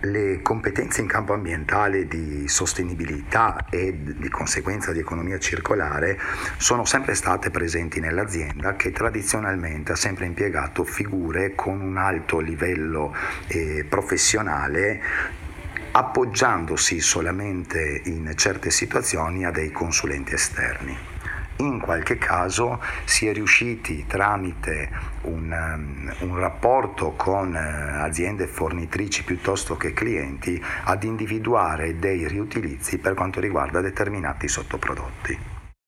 Le competenze in campo ambientale di sostenibilità e di conseguenza di economia circolare sono sempre state presenti nell'azienda, che tradizionalmente ha sempre impiegato figure con un alto livello professionale, appoggiandosi solamente in certe situazioni a dei consulenti esterni. In qualche caso si è riusciti, tramite un rapporto con aziende fornitrici piuttosto che clienti, ad individuare dei riutilizzi per quanto riguarda determinati sottoprodotti.